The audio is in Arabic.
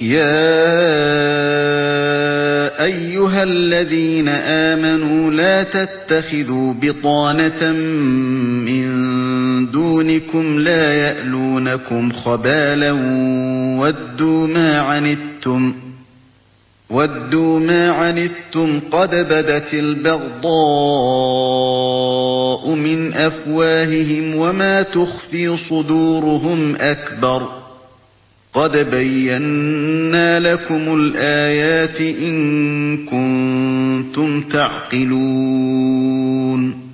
يَا أَيُّهَا الَّذِينَ آمَنُوا لَا تَتَّخِذُوا بِطَانَةً مِّن دُونِكُمْ لَا يَأْلُونَكُمْ خَبَالًا وَدُّوا مَا عَنِتُّمْ قَدْ بَدَتِ الْبَغْضَاءُ مِنْ أَفْوَاهِهِمْ وَمَا تُخْفِي صُدُورُهُمْ أَكْبَرُ ۚ قَدْ بَيَّنَّا لَكُمُ الْآيَاتِ إِن كُنتُمْ تَعْقِلُونَ